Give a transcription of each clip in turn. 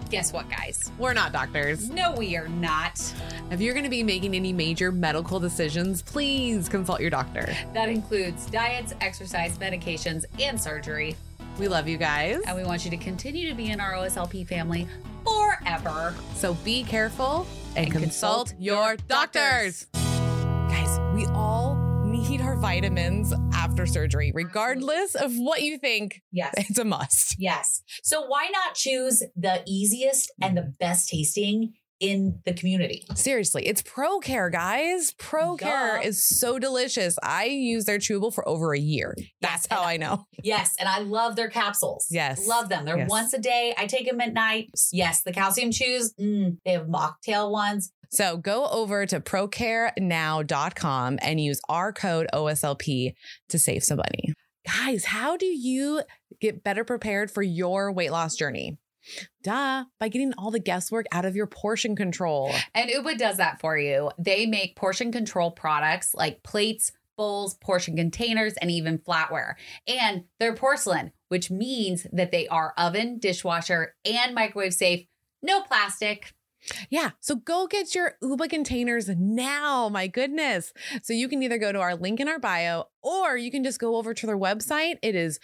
Guess what, guys? We're not doctors. No, we are not. If you're going to be making any major medical decisions, please consult your doctor. That includes diets, exercise, medications, and surgery. We love you guys. And we want you to continue to be in our OSLP family forever. So be careful and consult your doctors. Guys, we all need our vitamins after surgery, regardless of what you think. Yes. It's a must. Yes. So why not choose the easiest and the best tasting in the community? Seriously, it's ProCare, guys. ProCare is so delicious. I use their chewable for over a year. That's how I know. Yes. And I love their capsules. Yes. Love them. They're once a day. I take them at night. Yes. The calcium chews. They have mocktail ones. So go over to procarenow.com and use our code OSLP to save some money. Guys, how do you get better prepared for your weight loss journey? Duh, by getting all the guesswork out of your portion control. And Uba does that for you. They make portion control products like plates, bowls, portion containers, and even flatware. And they're porcelain, which means that they are oven, dishwasher, and microwave safe. No plastic. Yeah. So go get your Uba containers now. My goodness. So you can either go to our link in our bio or you can just go over to their website. It is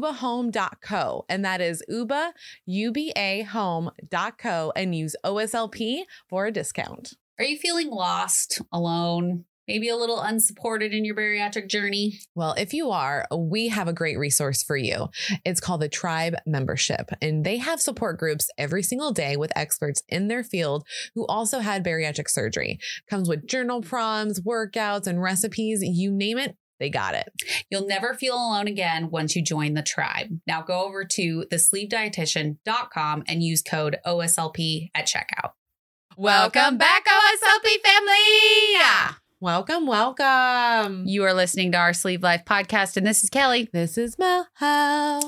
ubahome.co. And that is Uba, UBA home.co, and use OSLP for a discount. Are you feeling lost, alone, maybe a little unsupported in your bariatric journey? Well, if you are, we have a great resource for you. It's called the Tribe Membership, and they have support groups every single day with experts in their field who also had bariatric surgery. Comes with journal prompts, workouts, and recipes. You name it, they got it. You'll never feel alone again once you join the tribe. Now go over to thesleevedietitian.com and use code OSLP at checkout. Welcome back, OSLP family! Welcome. You are listening to our Sleeve Life podcast, and this is Kelly. This is Moho.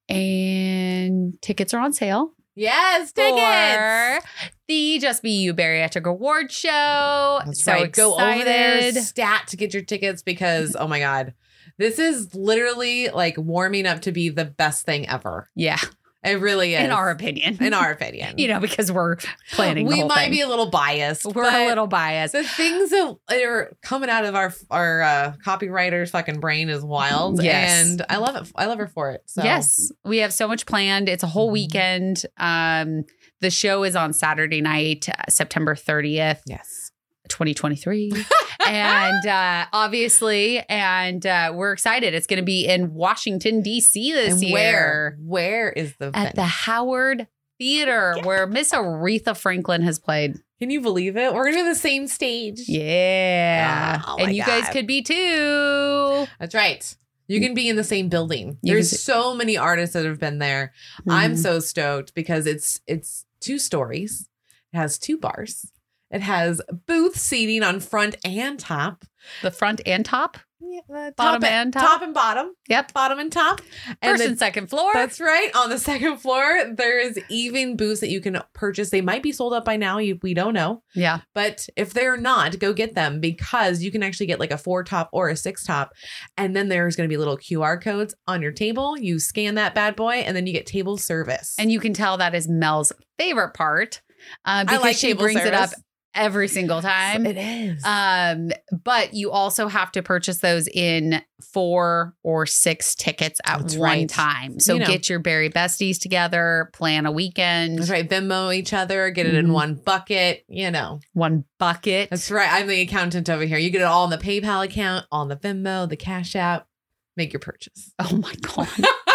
And tickets are on sale. Yes, tickets. For the Just Be You Bariatric Award Show. That's so right. excited. Go over there, stat to get your tickets because, oh my God, this is literally like warming up to be the best thing ever. Yeah. It really is. In our opinion. You know, because we're planning we the whole might thing. be a little biased. We're a little biased. The things that are coming out of our copywriter's fucking brain is wild. Yes. And I love it. I love her for it. So. Yes. We have so much planned. It's a whole weekend. The show is on Saturday night, September 30th. Yes. 2023. And obviously, we're excited. It's going to be in Washington, D.C. this year. Where is the At the Howard Theater, where Miss Aretha Franklin has played. Can you believe it? We're going to be on the same stage. Yeah. Oh, and you guys could be too. That's right. You can be in the same building. There's so many artists that have been there. Mm-hmm. I'm so stoked because it's 2 stories. It has 2 bars. It has booth seating on front and top. The front and top? Yeah, bottom and top? Top and bottom. Yep. Bottom and top. First and second floor. That's right. On the second floor, there is even booths that you can purchase. They might be sold out by now. We don't know. Yeah. But if they're not, go get them because you can actually get like a 4 top or a 6 top. And then there's going to be little QR codes on your table. You scan that bad boy and then you get table service. And you can tell that is Mel's favorite part because she brings it up every single time. It is. But you also have to purchase those in 4 or 6 tickets at one time. So get your Berry besties together, plan a weekend. That's right. Venmo each other, get it in one bucket, One bucket. That's right. I'm the accountant over here. You get it all in the PayPal account, on the Venmo, the Cash App. Make your purchase. Oh my God.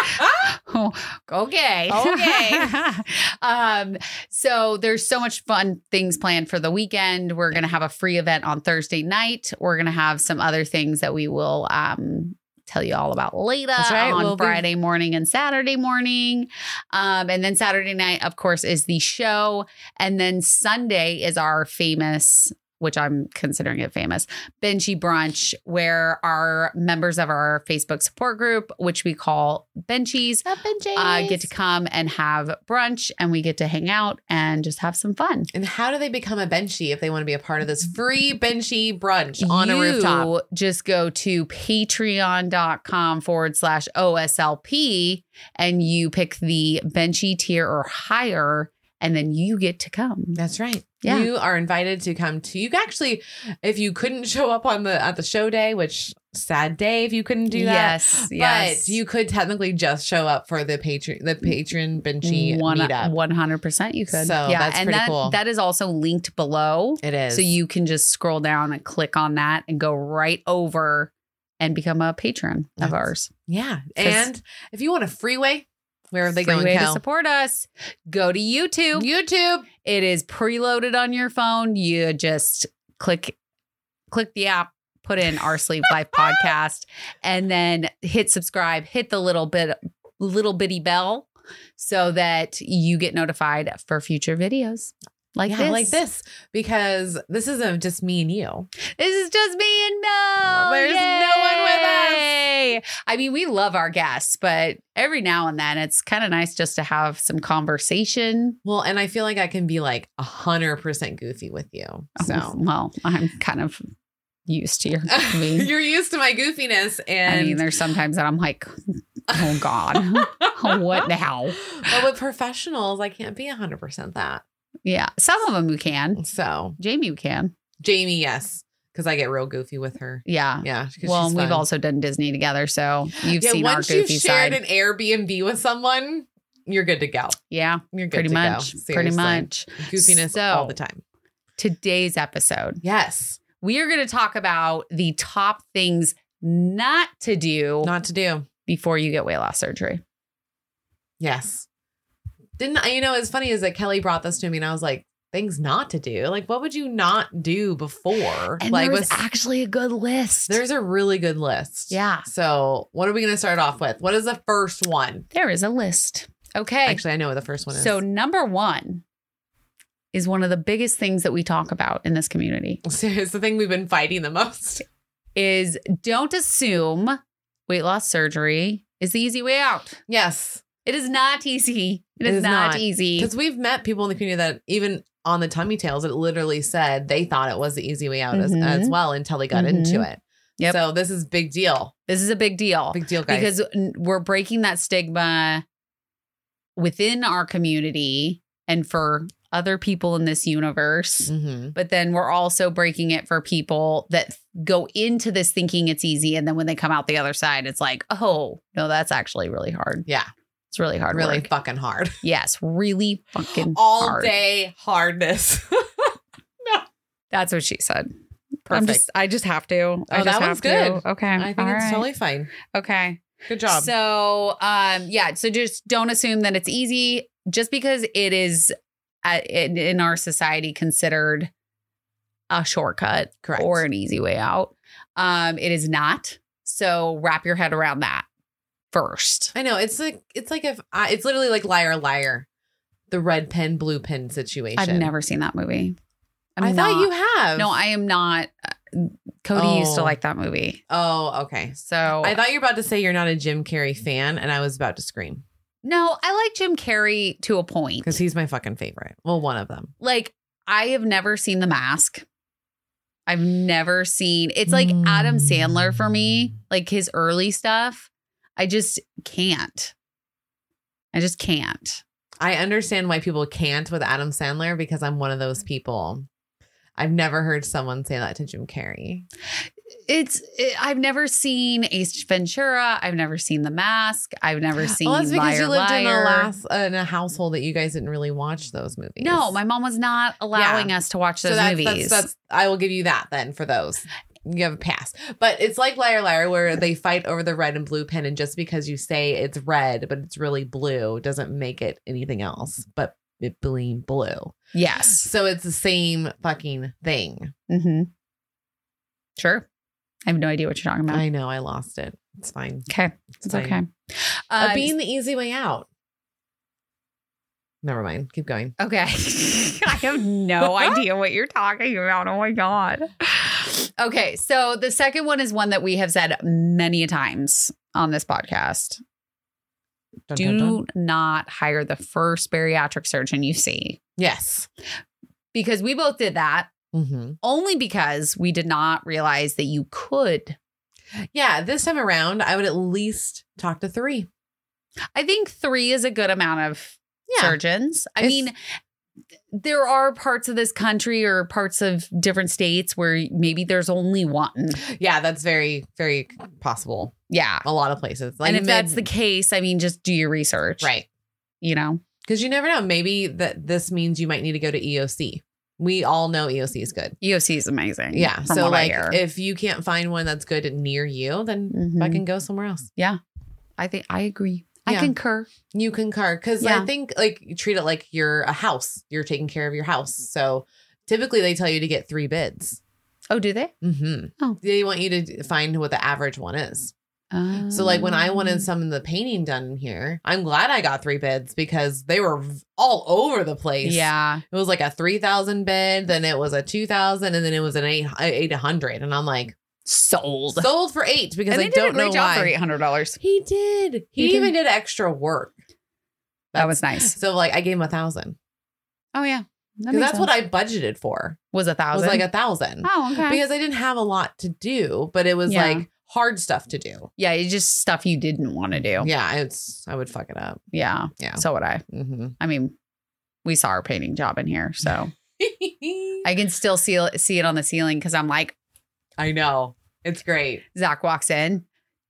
Okay. So there's so much fun things planned for the weekend. We're going to have a free event on Thursday night. We're going to have some other things that we will tell you all about later on Friday morning and Saturday morning. And then Saturday night, of course, is the show. And then Sunday is our famous, which I'm considering it famous, Benchy Brunch, where our members of our Facebook support group, which we call Benchies, get to come and have brunch, and we get to hang out and just have some fun. And how do they become a Benchy if they want to be a part of this free Benchy brunch on a rooftop? Just go to patreon.com/OSLP and you pick the Benchy tier or higher. and then you get to come. That's right. Yeah. You are invited to come to, you can actually, if you couldn't show up at the show day, which sad day if you couldn't do that. Yes. But you could technically just show up for the patron Benchy meetup. 100% you could. So that's pretty cool. That is also linked below. It is. So you can just scroll down and click on that and go right over and become a patron of ours. Yeah. And if you want a free way, where are they going, Cal? To support us, go to YouTube. It is preloaded on your phone. You just click the app, put in Our Sleep Life podcast, and then hit subscribe, hit the little bitty bell so that you get notified for future videos. Like this, because this isn't just me and you. This is just me and Mel. There's no one with us. I mean, we love our guests, but every now and then it's kind of nice just to have some conversation. Well, and I feel like I can be like 100% goofy with you. So, well, I'm kind of used to your goofy. You're used to my goofiness, and I mean, there's sometimes that I'm like, oh God, what now? But with professionals, I can't be 100% that. Yeah. Some of them you can. So Jamie, you can. Jamie, yes. Because I get real goofy with her. Yeah. Yeah. Well, we've also done Disney together. So you've seen our goofy side. Once you've shared an Airbnb with someone, you're good to go. Yeah. You're good pretty to much. go. Pretty much. Goofiness all the time. Today's episode. Yes. We are going to talk about the top things not to do before you get weight loss surgery. Yes. It's funny is that Kelly brought this to me and I was like, things not to do. Like, what would you not do before? And like, there was actually a good list. There's a really good list. Yeah. So what are we going to start off with? What is the first one? There is a list. Okay. Actually, I know what the first one is. So number one is one of the biggest things that we talk about in this community. It's the thing we've been fighting the most. Is don't assume weight loss surgery is the easy way out. Yes. It is not easy. It is not easy. Because we've met people in the community that even on the Tummy Tales, it literally said they thought it was the easy way out as well until they got into it. Yep. So this is big deal. This is a big deal. Big deal, guys. Because we're breaking that stigma within our community and for other people in this universe. Mm-hmm. But then we're also breaking it for people that go into this thinking it's easy. And then when they come out the other side, it's like, oh, no, that's actually really hard. Yeah. It's really hard Really work. fucking hard. Yes, really fucking all hard. day hardness. No. That's what she said. Perfect. I just have to. That one's good. Okay. I think it's totally fine. Okay. Good job. So, so just don't assume that it's easy just because it is in our society considered a shortcut. Correct. Or an easy way out. It is not. So wrap your head around that first. I know it's literally like Liar Liar, the red pen blue pen situation. I've never seen that movie. I thought you have. No, I am not. Cody used to like that movie. Oh, okay. So I thought you were about to say you're not a Jim Carrey fan, and I was about to scream. No, I like Jim Carrey to a point because he's my fucking favorite. Well, one of them. Like I have never seen The Mask. I've never seen. It's like Adam Sandler for me. Like his early stuff. I just can't. I understand why people can't with Adam Sandler because I'm one of those people. I've never heard someone say that to Jim Carrey. I've never seen Ace Ventura. I've never seen The Mask. I've never seen Well, that's because Liar, you lived Liar. in a household that you guys didn't really watch those movies. No, my mom was not allowing us to watch those movies. I will give you that then for those. You have a pass. But it's like Liar Liar where they fight over the red and blue pen. And just because you say it's red, but it's really blue, doesn't make it anything else but it being blue. Yes. So it's the same fucking thing. Mm-hmm. Sure. I have no idea what you're talking about. I know. I lost it. It's fine. Okay. It's fine. Okay. Being the easy way out. Never mind. Keep going. Okay. I have no idea what you're talking about. Oh my God. Okay. So the second one is one that we have said many a times on this podcast. Do not hire the first bariatric surgeon you see. Yes. Because we both did that. Mm-hmm. Only because we did not realize that you could. Yeah. This time around, I would at least talk to 3. I think 3 is a good amount of surgeons. I mean, there are parts of this country or parts of different states where maybe there's only one. Yeah, that's very, very possible. Yeah. A lot of places. Like, and if that's the case, I mean, just do your research. Right. You know? Because you never know. Maybe this means you might need to go to EOC. We all know EOC is good. EOC is amazing. Yeah. So like if you can't find one that's good near you, then fucking go somewhere else. Yeah. I think I agree. Yeah. I concur. You concur. Because I think like you treat it like you're a house. You're taking care of your house. So typically they tell you to get 3 bids. Oh, do they? Mm-hmm. Oh. They want you to find what the average one is. So like when I wanted some of the painting done here, I'm glad I got 3 bids because they were all over the place. Yeah. It was like a 3,000 bid, then it was a 2,000, and then it was an 800. And I'm like, sold for 8 because I don't know why. For $800. He did. He even did extra work. That was nice. So like I gave him 1,000. Oh yeah. Because that's what I budgeted for. Was 1,000? Was like 1,000. Oh, okay. Because I didn't have a lot to do, but it was like hard stuff to do. Yeah, it's just stuff you didn't want to do. Yeah, I would fuck it up. Yeah. So would I. Mm-hmm. I mean, we saw our painting job in here, so I can still see it on the ceiling because I'm like, I know. It's great. Zach walks in.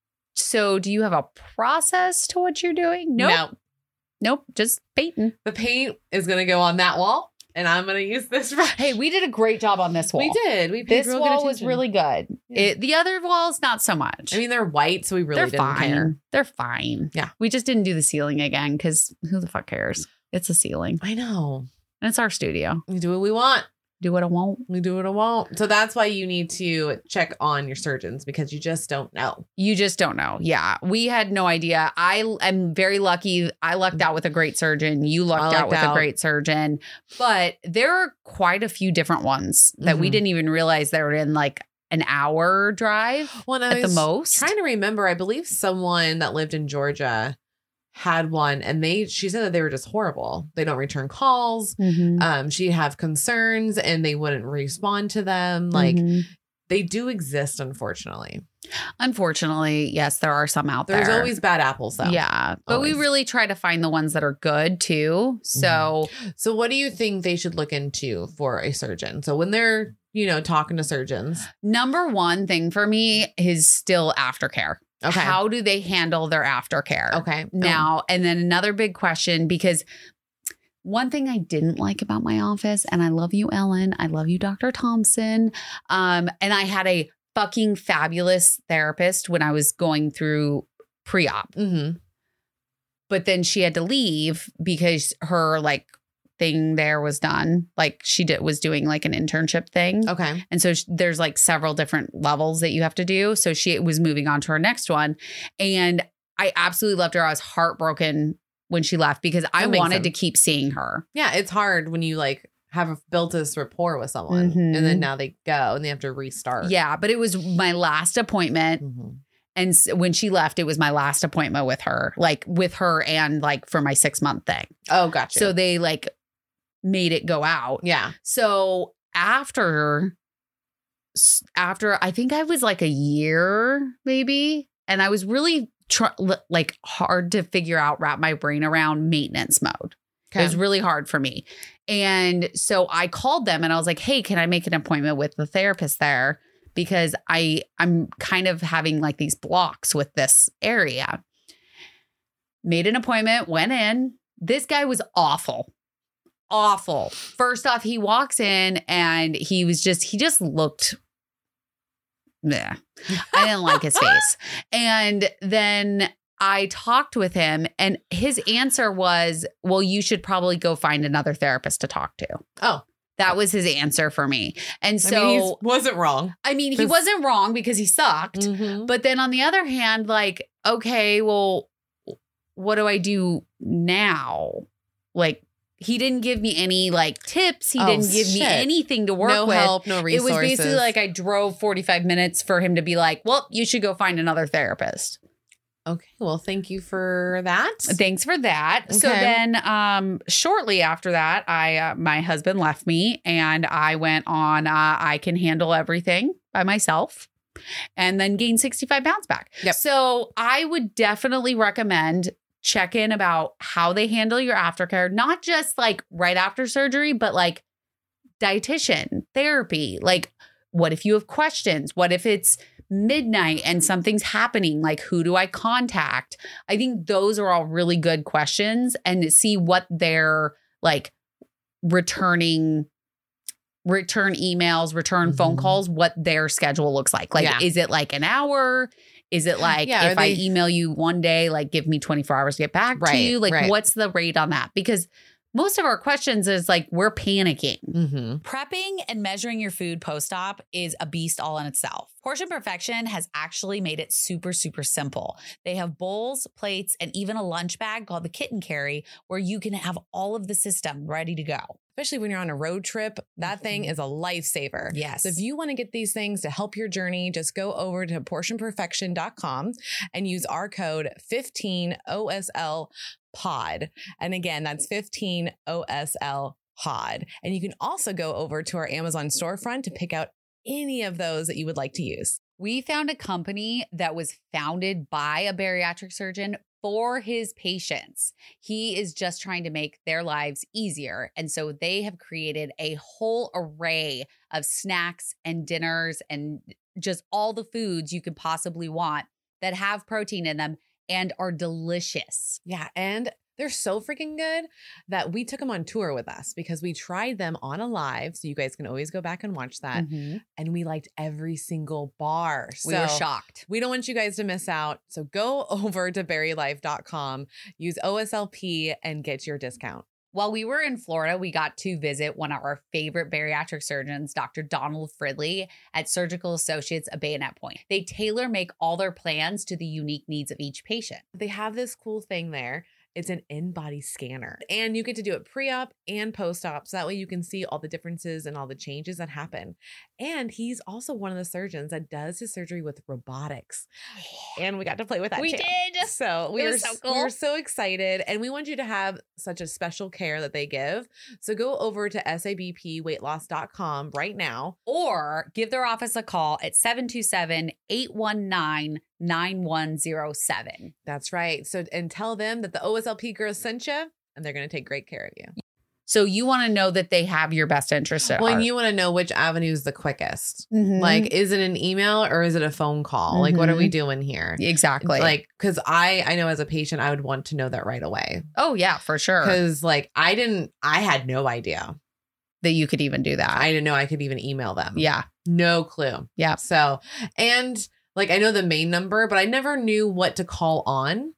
So do you have a process to what you're doing? Nope. Just painting. The paint is going to go on that wall. And I'm going to use this brush. Hey, we did a great job on this wall. We did. We paid this real wall was really good. Yeah. The other walls, not so much. I mean, they're white, so we really didn't care. They're fine. Yeah. We just didn't do the ceiling again because who the fuck cares? It's a ceiling. I know. And it's our studio. We do what we want. Do what I want. We do what I want. So that's why you need to check on your surgeons because you just don't know. You just don't know. Yeah. We had no idea. I am very lucky. I lucked out with a great surgeon. You lucked out with a great surgeon. But there are quite a few different ones that we didn't even realize they were in like an hour drive at the most. Trying to remember, I believe someone that lived in Georgia had one and she said that they were just horrible. They don't return calls. She'd have concerns and they wouldn't respond to them. Like they do exist, unfortunately. Unfortunately, yes, there are some out there. There's always bad apples though. Yeah. But we really try to find the ones that are good too. So So what do you think they should look into for a surgeon? So when they're, talking to surgeons. Number one thing for me is still aftercare. Okay. How do they handle their aftercare? Okay. Now, and then another big question, because one thing I didn't like about my office, and I love you, Ellen. I love you, Dr. Thompson. And I had a fucking fabulous therapist when I was going through pre-op. But then she had to leave because her thing there was done. Like she was doing like an internship thing. Okay. And so there's like several different levels that you have to do. So she was moving on to her next one. And I absolutely loved her. I was heartbroken when she left because I wanted to keep seeing her. Yeah. It's hard when you have built this rapport with someone and then now they go and they have to restart. Yeah. But it was my last appointment. And when she left, it was my last appointment with her, and for my 6-month thing. Oh, gotcha. So they made it go out. Yeah. So after I think I was a year maybe, and I was really hard to wrap my brain around maintenance mode. Okay. It was really hard for me. And so I called them and I was like, hey, can I make an appointment with the therapist there? Because I'm kind of having these blocks with this area. Made an appointment, went in. This guy was awful. First off, he walks in and he just looked, I didn't like his face. And then I talked with him and his answer was, well, you should probably go find another therapist to talk to. Oh. That was his answer for me. And so he wasn't wrong. I mean, he wasn't wrong because he sucked. But then on the other hand, okay, well, what do I do now? He didn't give me any tips. He didn't give me anything to work with. No help, no resources. It was basically I drove 45 minutes for him to be well, you should go find another therapist. Okay. Well, thank you for that. Thanks for that. Okay. So then shortly after that, my husband left me and I went on I can handle everything by myself and then gained 65 pounds back. Yep. So I would definitely recommend check in about how they handle your aftercare, not just like right after surgery, but like dietitian, therapy. Like, what if you have questions? What if it's midnight and something's happening? Like, who do I contact? I think those are all really good questions, and to see what their like return emails, return phone calls, what their schedule looks like. Like, is it like an hour? Is it like if I email you one day, like give me 24 hours to get back to you? Like, what's the rate on that? Because most of our questions is like, we're panicking. Prepping and measuring your food post-op is a beast all in itself. Portion Perfection has actually made it super, super simple. They have bowls, plates, and even a lunch bag called the Kit and Carry, where you can have all of the system ready to go. Especially when you're on a road trip, that thing is a lifesaver. Yes. So if you want to get these things to help your journey, just go over to portionperfection.com and use our code 15OSL pod. And again, that's 15OSL pod. And you can also go over to our Amazon storefront to pick out any of those that you would like to use. We found a company that was founded by a bariatric surgeon for his patients. He is just trying to make their lives easier. And so they have created a whole array of snacks and dinners and just all the foods you could possibly want that have protein in them and are delicious. Yeah. And they're so freaking good that we took them on tour with us because we tried them on a live. So you guys can always go back and watch that. And we liked every single bar. We were shocked. We don't want you guys to miss out. So go over to berrylife.com, use OSLP and get your discount. While we were in Florida, we got to visit one of our favorite bariatric surgeons, Dr. Donald Fridley at Surgical Associates of Bayonet Point. They tailor make all their plans to the unique needs of each patient. They have this cool thing there. It's an in-body scanner, and you get to do it pre-op and post-op. So that way you can see all the differences and all the changes that happen. And he's also one of the surgeons that does his surgery with robotics. And we got to play with that We too. did. So we were so cool. We were so excited, and we want you to have such a special care that they give. So go over to sabpweightloss.com right now. Or give their office a call at 727-819-9107. That's right. So, and tell them that the OSLP girls sent you, and they're going to take great care of you. So you want to know that they have your best interest at Well, heart. and you want to know which avenue is the quickest. Like, is it an email or is it a phone call? Like, what are we doing here? Exactly. Like, because I know as a patient, I would want to know that right away. Oh, yeah, for sure. Because like, I had no idea that you could even do that. I didn't know I could even email them. Yeah. No clue. Yeah. So, and like, I know the main number, but I never knew what to call on.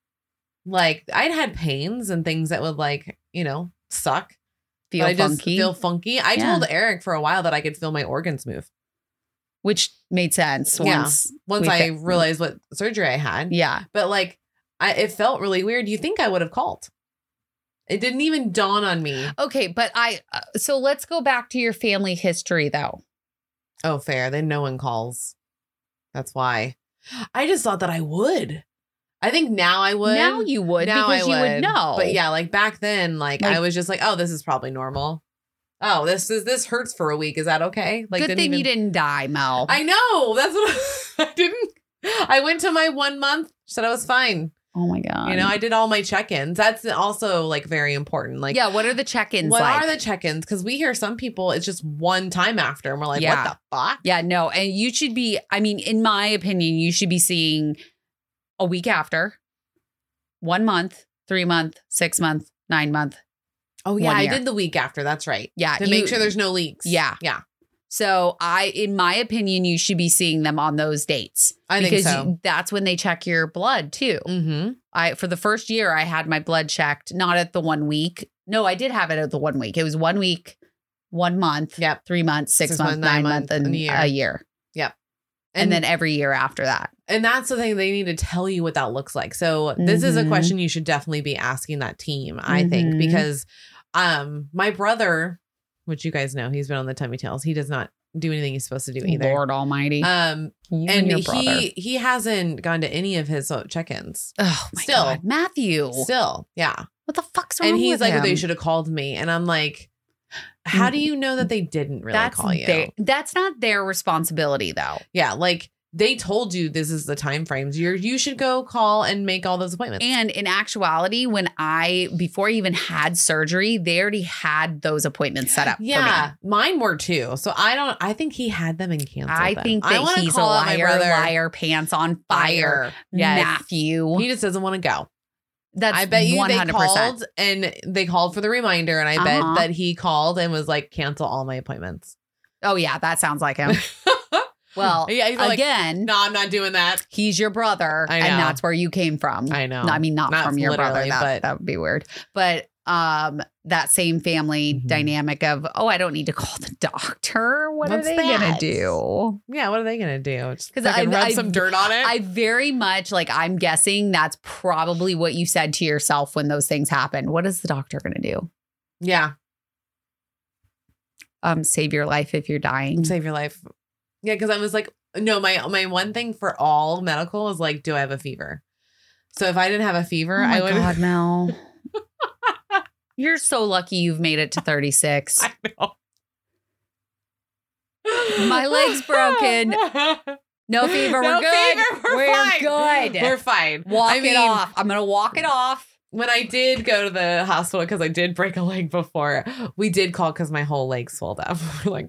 Like, I'd had pains and things that would like, suck. Feel funky. I told Eric for a while that I could feel my organs move. Which made sense once I realized what surgery I had. Yeah. But like, it felt really weird. You think I would have called. It didn't even dawn on me. Okay, but so let's go back to your family history though. Oh, fair. Then no one calls. That's why. I just thought that I would. I think now I would. Now you would because you would know. But yeah, like back then, like I was just like, oh, this is probably normal. Oh, this hurts for a week. Is that okay? Like, good thing you didn't die, Mel. I know. That's what I didn't. I went to my 1 month, said I was fine. Oh my God. I did all my check-ins. That's also like very important. Like, yeah, what are the check-ins What are the check-ins? Because we hear some people, it's just one time after and we're like, what the fuck? Yeah, no. And you should be, in my opinion, you should be seeing a week after, 1 month, 3 month, 6 month, 9 month. Oh yeah, I did the week after. That's right. Yeah. To make sure there's no leaks. Yeah. Yeah. So in my opinion, you should be seeing them on those dates. I think so. Because that's when they check your blood too. For the first year, I had my blood checked, not at the 1 week. No, I did have it at the 1 week. It was 1 week, 1 month, 3 months, 6 months, 9 months, and a year. Yep. And then every year after that. And that's the thing. They need to tell you what that looks like. So this is a question you should definitely be asking that team, I think, because my brother, which you guys know, he's been on the Tummy Tales. He does not do anything he's supposed to do either. Lord Almighty. And he hasn't gone to any of his check-ins. Oh my God. Matthew. Still. Yeah. What the fuck's wrong with him? And he's like, they should have called me. And I'm like, how do you know that they didn't really call you? That's not their responsibility though. Yeah. Like, they told you this is the time frames. You should go call and make all those appointments. And in actuality, before I even had surgery, they already had those appointments set up. Yeah, for me. Mine were too. So I think he had them and canceled them. I think that he's a liar, pants on fire. Yes. Matthew. He just doesn't want to go. I bet you 100%. they called for the reminder, and I bet that he called and was like, cancel all my appointments. Oh yeah, that sounds like him. Well, yeah, again, no, I'm not doing that. He's your brother, and that's where you came from. I know. I mean, not from your brother. That would be weird. But that same family dynamic of, I don't need to call the doctor. What are they going to do? Yeah, what are they going to do? Because I rub some dirt on it? I very much, I'm guessing that's probably what you said to yourself when those things happened. What is the doctor going to do? Yeah. Save your life if you're dying. Save your life. Yeah, because I was like, no, my one thing for all medical is like, do I have a fever? So if I didn't have a fever, I would. Oh my God, Mel. You're so lucky you've made it to 36. I know. My leg's broken. No fever. We're good. We're good. We're fine. Walk it off. I'm going to walk it off. When I did go to the hospital, because I did break a leg before, we did call because my whole leg swelled up. We're like,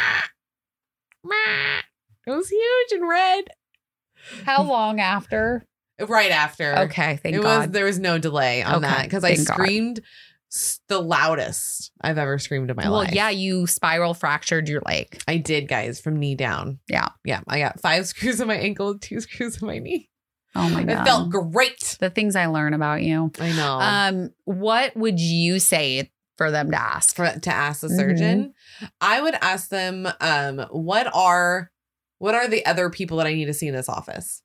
it was huge and red. How long after? Right after. Okay, thank God. There was no delay on that because I screamed the loudest I've ever screamed in my life. Well, yeah, you spiral fractured your leg. I did, guys, from knee down. Yeah. Yeah, I got 5 screws in my ankle and 2 screws in my knee. Oh my God. It felt great. The things I learn about you. I know. What would you say for them to ask? To ask the surgeon? I would ask them, what are the other people that I need to see in this office?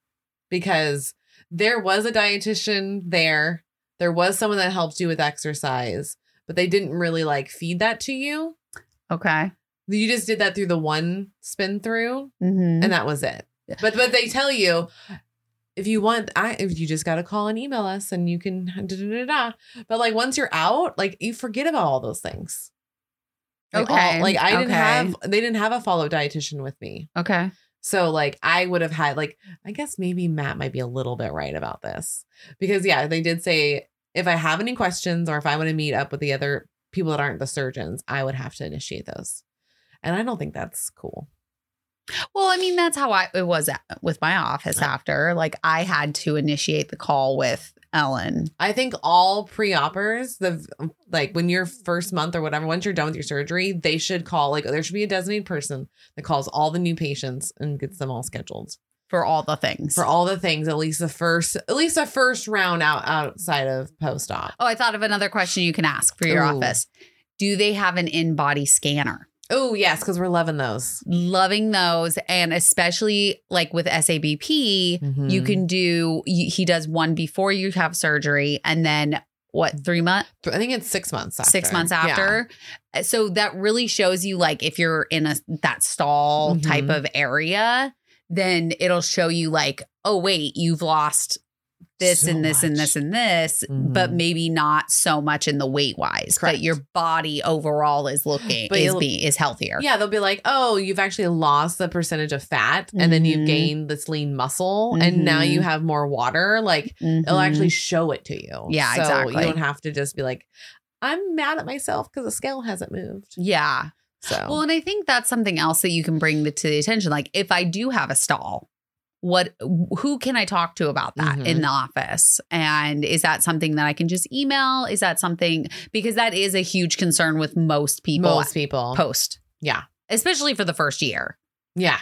Because there was a dietitian there. There was someone that helped you with exercise, but they didn't really feed that to you. Okay. You just did that through the one spin through and that was it. But they tell you, if you want, if you just got to call and email us and you can But once you're out, you forget about all those things. Okay. They didn't have a follow dietitian with me. Okay. So I would have had I guess maybe Matt might be a little bit right about this because they did say if I have any questions or if I want to meet up with the other people that aren't the surgeons, I would have to initiate those. And I don't think that's cool. Well, I mean, that's how it was with my office after. I had to initiate the call with Ellen. I think all pre-oppers, when you're first month or whatever, once you're done with your surgery, they should call, there should be a designated person that calls all the new patients and gets them all scheduled. For all the things. At least the first round outside of post-op. Oh, I thought of another question you can ask for your office. Do they have an in-body scanner? Oh, yes, because we're loving those. And especially with SABP, you can do, he does one before you have surgery and then 3 months? I think it's 6 months after. 6 months after. Yeah. So that really shows you if you're in that stall type of area, then it'll show you oh, wait, you've lost this and this and this and this, but maybe not so much in the weight wise. Correct. But your body overall is is healthier. Yeah, they'll be oh, you've actually lost the percentage of fat, and then you've gained this lean muscle, and now you have more water. It'll actually show it to you. Yeah, so exactly. You don't have to just be I'm mad at myself because the scale hasn't moved. Yeah. So well, and I think that's something else that you can bring to the attention. If I do have a stall, who can I talk to about that in the office? And is that something that I can just email? Is that something, because that is a huge concern with most people. Post. Yeah. Especially for the first year. Yeah.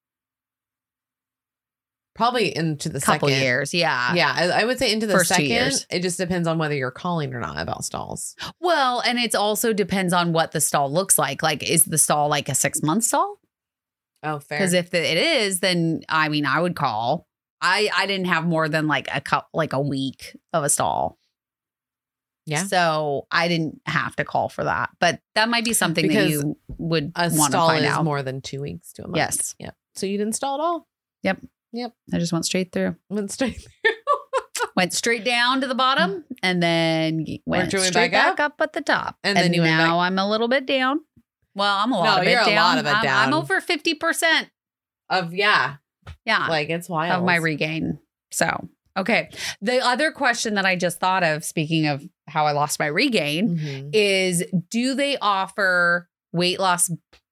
Probably into the couple second years. Yeah. Yeah. I would say into the first second. 2 years. It just depends on whether you're calling or not about stalls. Well, and it also depends on what the stall looks like. Is the stall a 6-month stall? Oh, fair. Because if it is, then I would call. I didn't have more than a week of a stall. Yeah. So I didn't have to call for that. But that might be something that you would want to find out. A stall is more than 2 weeks to a month. Yes. Yep. So you didn't stall at all? Yep. I just went straight through. Went straight down to the bottom and then went straight back up at the top. And then now I'm a little bit down. Well, I'm a lot of it down. I'm over 50%. Yeah. Yeah. Like it's wild. Of my regain. So, okay. The other question that I just thought of, speaking of how I lost my regain, is do they offer weight loss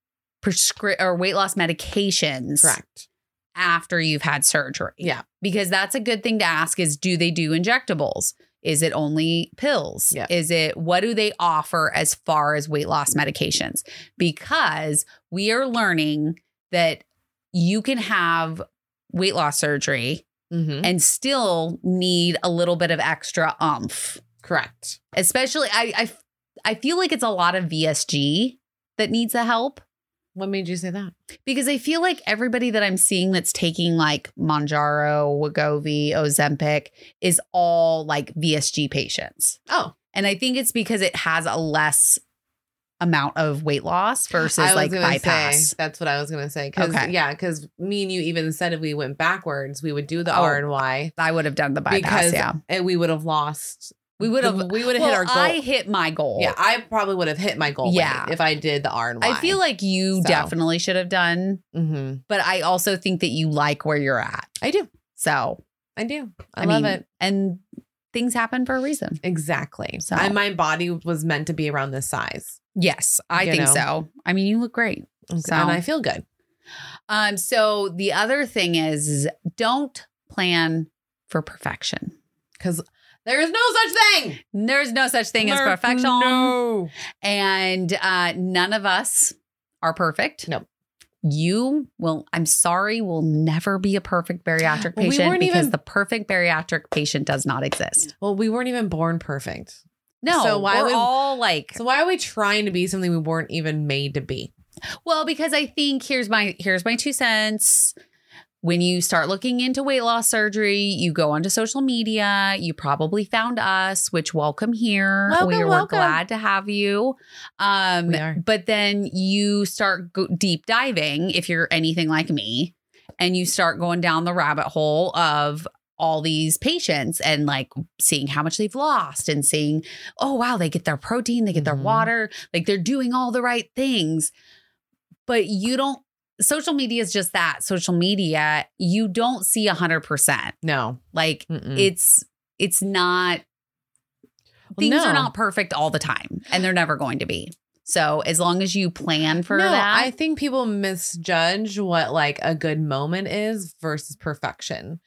medications? Correct. After you've had surgery? Yeah. Because that's a good thing to ask is, do they do injectables? Is it only pills? Yeah. What do they offer as far as weight loss medications? Because we are learning that you can have weight loss surgery and still need a little bit of extra oomph. Correct. Especially, I feel like it's a lot of VSG that needs the help. What made you say that? Because I feel like everybody that I'm seeing that's taking like Mounjaro, Wegovy, Ozempic is all like VSG patients. Oh. And I think it's because it has a less amount of weight loss versus like bypass. That's what I was going to say. Because me and you even said if we went backwards, we would do the R and Y. I would have done the bypass, and we would have lost. We would have hit our goal. I hit my goal. Yeah, I probably would have hit my goal weight if I did the R and Y. I feel like you definitely should have done, but I also think that you like where you're at. I do. So I do. I love it. And things happen for a reason. Exactly. So my body was meant to be around this size. Yes, I think so. I mean, you look great. So. And I feel good. So the other thing is don't plan for perfection. Because there's no such thing. There's no such thing as perfection. No. And none of us are perfect. Nope. You will, I'm sorry, will never be a perfect bariatric patient because the perfect bariatric patient does not exist. Well, we weren't even born perfect. No. So why So why are we trying to be something we weren't even made to be? Well, because I think here's my 2 cents. When you start looking into weight loss surgery, you go onto social media. You probably found us, which welcome here. We're glad to have you. We are. But then you start deep diving, if you're anything like me, and you start going down the rabbit hole of all these patients and like seeing how much they've lost and seeing, oh, wow, they get their protein, they get their water, like they're doing all the right things. But you don't. Social media is just that. Social media, you don't see 100%. No. Like it's not, things are not perfect all the time and they're never going to be. So as long as you plan for that. I think people misjudge what like a good moment is versus perfection.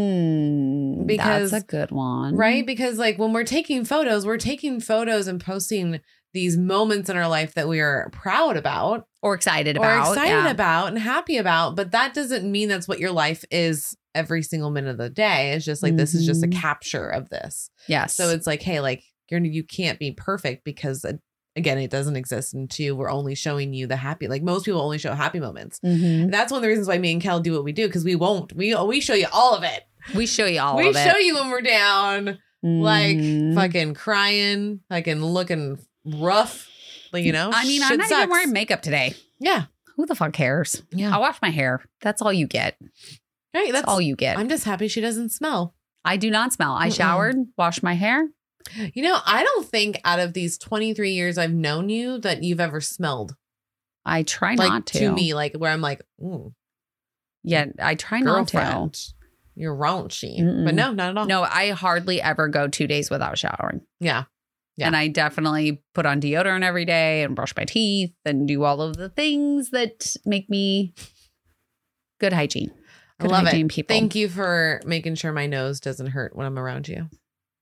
Because that's a good one. Right? Because like when we're taking photos and posting these moments in our life that we are proud about. Or excited about and happy about. But that doesn't mean that's what your life is every single minute of the day. It's just like, this is just a capture of this. Yes. So it's like, hey, like you can't be perfect because again, it doesn't exist. And 2, we're only showing you the happy, like most people only show happy moments. That's one of the reasons why me and Kel do what we do. Cause we won't, we show you all of it. We show you all of it. We show you when we're down, like fucking crying, fucking looking rough. Like, you know, I mean, I'm not even wearing makeup today. Yeah. Who the fuck cares? Yeah. I wash my hair. That's all you get. Right. That's all you get. I'm just happy she doesn't smell. I do not smell. I showered, washed my hair. You know, I don't think out of these 23 years I've known you that you've ever smelled. I try like, not to. To me, like where I'm like, ooh. Yeah, I try not to. You're raunchy. But no, not at all. No, I hardly ever go 2 days without showering. Yeah. And I definitely put on deodorant every day and brush my teeth and do all of the things that make me good hygiene. Good I love hygiene it. People. Thank you for making sure my nose doesn't hurt when I'm around you.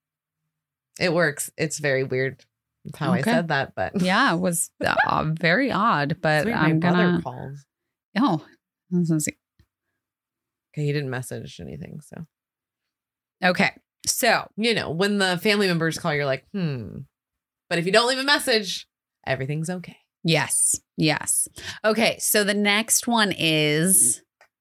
It works. It's very weird how I said that, but yeah, it was very odd. But I'm brother calls. Oh, okay. He didn't message anything, so okay. So, you know, when the family members call, you're like, But if you don't leave a message, everything's okay. Yes. Yes. Okay. So the next one is,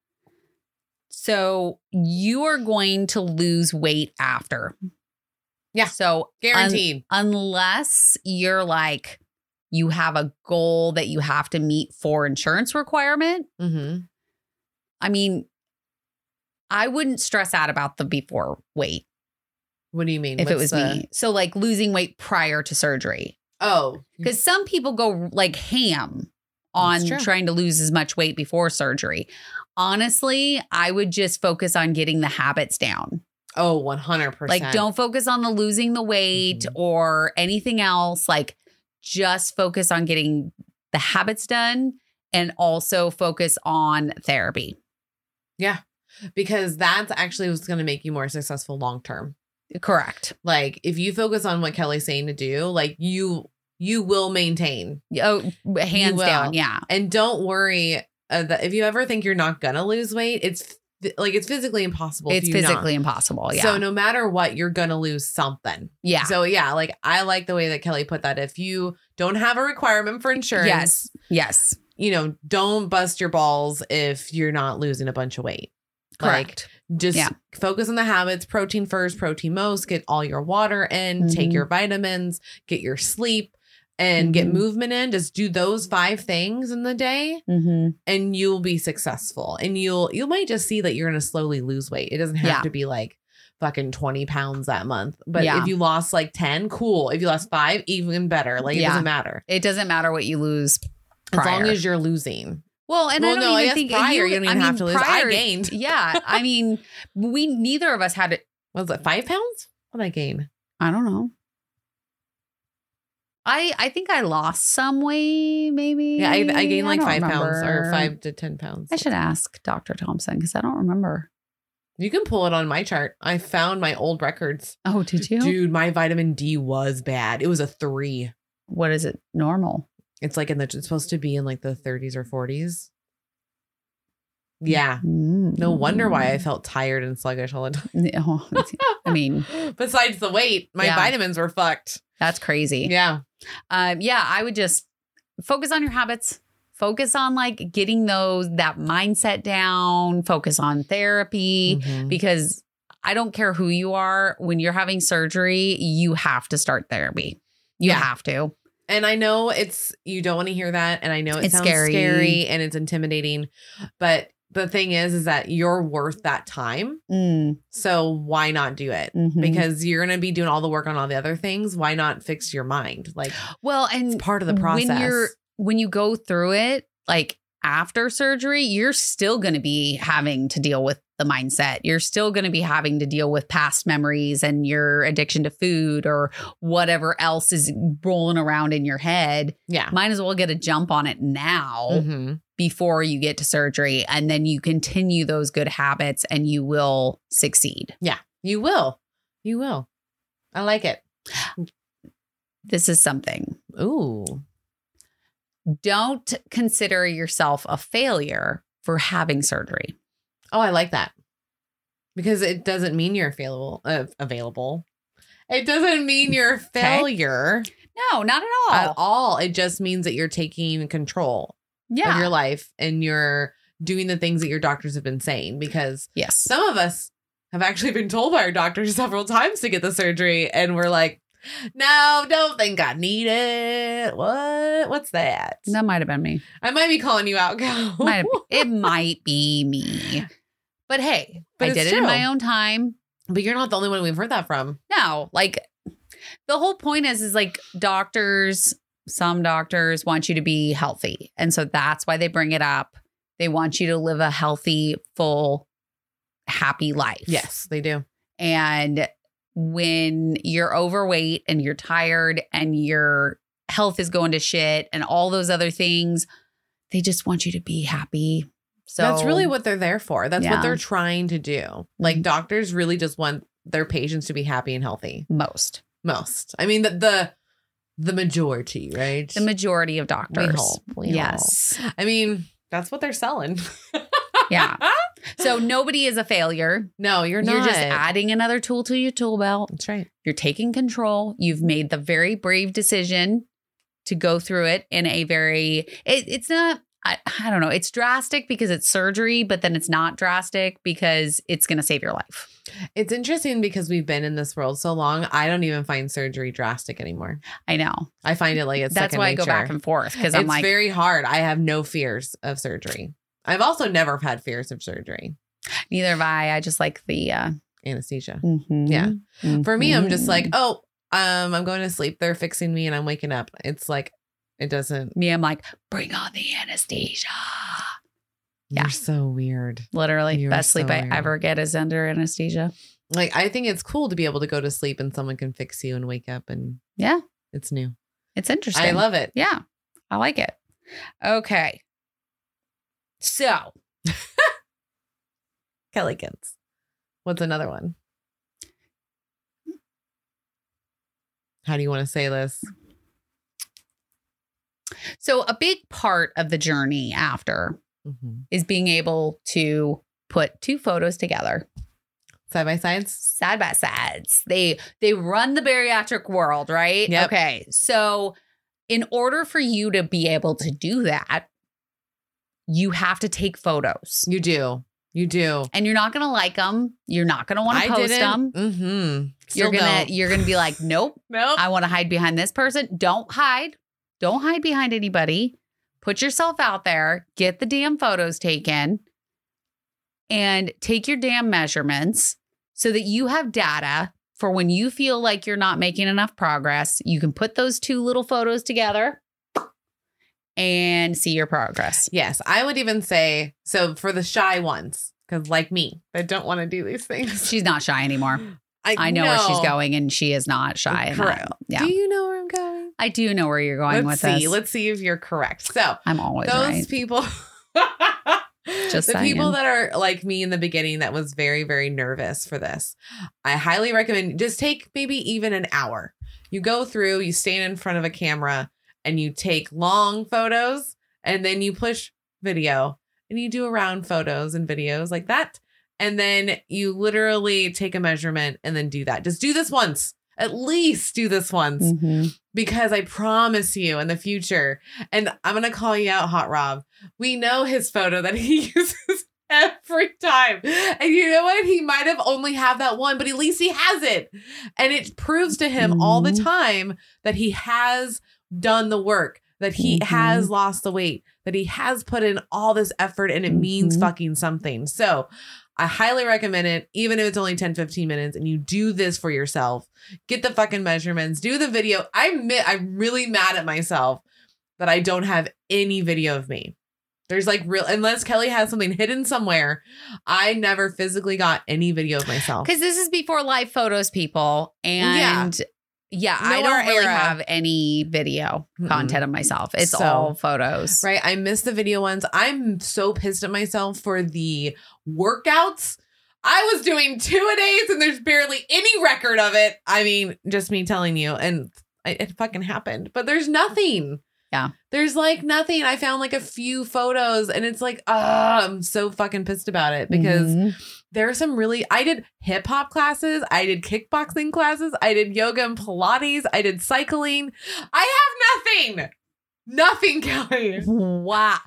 so you are going to lose weight after. Yeah. So guaranteed. Unless you're like, you have a goal that you have to meet for insurance requirement. I mean, I wouldn't stress out about the before weight. What do you mean? If it was me. So like losing weight prior to surgery. Oh. Because some people go like ham on trying to lose as much weight before surgery. Honestly, I would just focus on getting the habits down. Oh, 100%. Like, don't focus on the losing the weight or anything else. Like, just focus on getting the habits done and also focus on therapy. Yeah, because that's actually what's going to make you more successful long term. Correct. Like, if you focus on what Kelly's saying to do, like you will maintain. Oh, hands down. Yeah. And don't worry that if you ever think you're not going to lose weight, it's physically impossible. It's physically impossible. Yeah. So no matter what, you're going to lose something. Yeah. So yeah, like I like the way that Kelly put that. If you don't have a requirement for insurance. Yes. Don't bust your balls if you're not losing a bunch of weight. Correct. Like, just focus on the habits, protein first, protein most, get all your water in, take your vitamins, get your sleep, and get movement in. Just do those 5 things in the day and you'll be successful. And you might just see that you're going to slowly lose weight. It doesn't have to be like fucking 20 pounds that month. But if you lost like 10, cool. If you lost 5, even better. Like, it doesn't matter. It doesn't matter what you lose prior. As long as you're losing. Well, and I don't even think prior, you don't even have to lose. I gained. Yeah. I mean, neither of us had it. What was it, 5 pounds? What did I gain? I don't know. I think I lost some weight, maybe. Yeah, I gained like 5 pounds or 5 to 10 pounds. I should ask Dr. Thompson because I don't remember. You can pull it on my chart. I found my old records. Oh, did you? Dude, my vitamin D was bad. It was a 3. What is it? Normal? It's like it's supposed to be in like the 30s or 40s. Yeah. No wonder why I felt tired and sluggish all the time. I mean, besides the weight, my vitamins were fucked. That's crazy. Yeah. I would just focus on your habits. Focus on like getting that mindset down. Focus on therapy because I don't care who you are. When you're having surgery, you have to start therapy. You have to. And I know you don't want to hear that. And I know it sounds scary and it's intimidating. But the thing is that you're worth that time. So why not do it? Because you're going to be doing all the work on all the other things. Why not fix your mind? Like, well, and it's part of the process. When you go through it, like after surgery, you're still going to be having to deal with the mindset. You're still going to be having to deal with past memories and your addiction to food or whatever else is rolling around in your head. Yeah. Might as well get a jump on it now before you get to surgery. And then you continue those good habits and you will succeed. Yeah, you will. You will. I like it. This is something. Ooh. Don't consider yourself a failure for having surgery. Oh, I like that. Because it doesn't mean you're available. It doesn't mean you're a failure. No, not at all. At all. It just means that you're taking control of your life and you're doing the things that your doctors have been saying. Because some of us have actually been told by our doctors several times to get the surgery. And we're like, no, don't think I need it. What's that? That might have been me. I might be calling you out, Cal. It might be me. But hey, I did it in my own time. But you're not the only one we've heard that from. No, like the whole point is like some doctors want you to be healthy. And so that's why they bring it up. They want you to live a healthy, full, happy life. Yes, they do. And when you're overweight and you're tired and your health is going to shit and all those other things, they just want you to be happy. So that's really what they're there for. That's what they're trying to do. Like doctors really just want their patients to be happy and healthy. Most. I mean, the majority, right? The majority of doctors. We hope. I mean, that's what they're selling. Yeah. So nobody is a failure. No, you're not. You're just adding another tool to your tool belt. That's right. You're taking control. You've made the very brave decision to go through it in a very, it's not, I don't know. It's drastic because it's surgery, but then it's not drastic because it's going to save your life. It's interesting because we've been in this world so long. I don't even find surgery drastic anymore. I know. I find it like it's that's why I go back and forth because I'm like, it's very hard. I have no fears of surgery. I've also never had fears of surgery. Neither have I. I just like the anesthesia. Yeah. For me, I'm just like, I'm going to sleep. They're fixing me and I'm waking up. It's like, It doesn't. Me, I'm like, bring on the anesthesia. You're so weird. Literally, best sleep I ever get is under anesthesia. Like, I think it's cool to be able to go to sleep and someone can fix you and wake up and it's new. It's interesting. I love it. Yeah, I like it. Okay. So. Kellykins. What's another one? How do you want to say this? So a big part of the journey after is being able to put two photos together. Side by sides? Side by sides. They run the bariatric world, right? Yep. Okay. So in order for you to be able to do that, you have to take photos. You do. You do. And you're not going to like them. You're not going to want to post them. You're going to be like, nope. I want to hide behind this person. Don't hide. Don't hide behind anybody. Put yourself out there. Get the damn photos taken. And take your damn measurements so that you have data for when you feel like you're not making enough progress. You can put those two little photos together and see your progress. Yes. I would even say, so for the shy ones, because like me, that don't want to do these things. She's not shy anymore. I know where she's going and she is not shy. Correct. Yeah. Do you know where I'm going? I do know where you're going with this. Let's see if you're correct. So I'm always those right. people... Just the saying. People that are like me in the beginning that was very, very nervous for this. I highly recommend just take maybe even an hour. You go through, you stand in front of a camera and you take long photos and then you push video and you do around photos and videos like that. And then you literally take a measurement and then do that. Just do this once. At least do this once because I promise you in the future, and I'm going to call you out, Hot Rob. We know his photo that he uses every time. And you know what? He might have only have that one, but at least he has it. And it proves to him all the time that he has done the work, that he has lost the weight, that he has put in all this effort and it means fucking something. So I highly recommend it, even if it's only 10, 15 minutes and you do this for yourself. Get the fucking measurements, do the video. I'm really mad at myself that I don't have any video of me. There's like unless Kelly has something hidden somewhere, I never physically got any video of myself. Because this is before live photos, people. And I don't really have any video content of myself. It's all photos. Right. I miss the video ones. I'm so pissed at myself for the workouts. I was doing 2-a-days and there's barely any record of it. I mean, just me telling you. And it fucking happened. But there's nothing. Yeah. There's like nothing. I found like a few photos and it's like, I'm so fucking pissed about it because there are some I did hip hop classes. I did kickboxing classes. I did yoga and Pilates. I did cycling. I have nothing. Nothing, Kelly. Wow.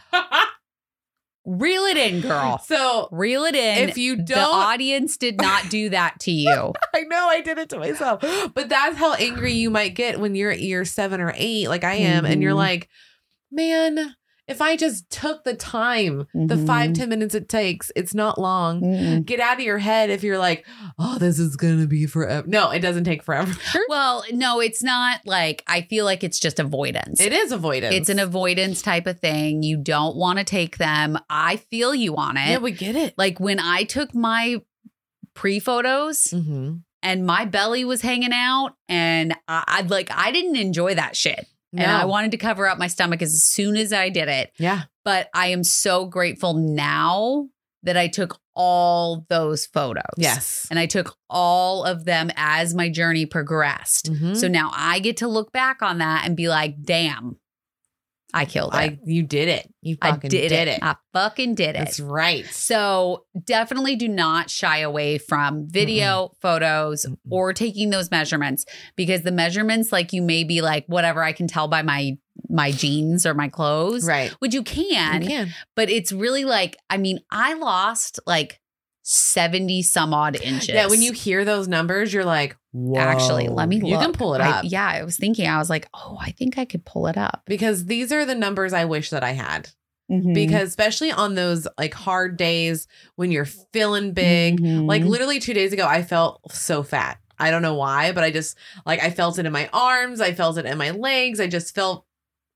Reel it in, girl. So reel it in. If you don't, the audience did not do that to you. I know I did it to myself, but that's how angry you might get when you're at year 7 or 8, like I am. And you're like, man, if I just took the time, the 5-10 minutes it takes, it's not long. Get out of your head if you're like, oh, this is going to be forever. No, it doesn't take forever. Well, no, it's not like, I feel like it's just avoidance. It is avoidance. It's an avoidance type of thing. You don't want to take them. I feel you on it. Yeah, we get it. Like when I took my pre-photos and my belly was hanging out and I didn't enjoy that shit. No. And I wanted to cover up my stomach as soon as I did it. Yeah. But I am so grateful now that I took all those photos. Yes. And I took all of them as my journey progressed. So now I get to look back on that and be like, damn, I killed it. You did it. You fucking did it. I fucking did it. That's right. So definitely do not shy away from video, photos, or taking those measurements because the measurements, like you may be like, whatever, I can tell by my jeans or my clothes. Right. Which you can. But it's really like, I mean, I lost like 70 some odd inches. Yeah, when you hear those numbers, you're like, whoa. Actually, let me look. You can pull it up. I was thinking, I was like, oh, I think I could pull it up. Because these are the numbers I wish that I had. Because especially on those like hard days when you're feeling big, like literally 2 days ago, I felt so fat. I don't know why, but I just like, I felt it in my arms. I felt it in my legs. I just felt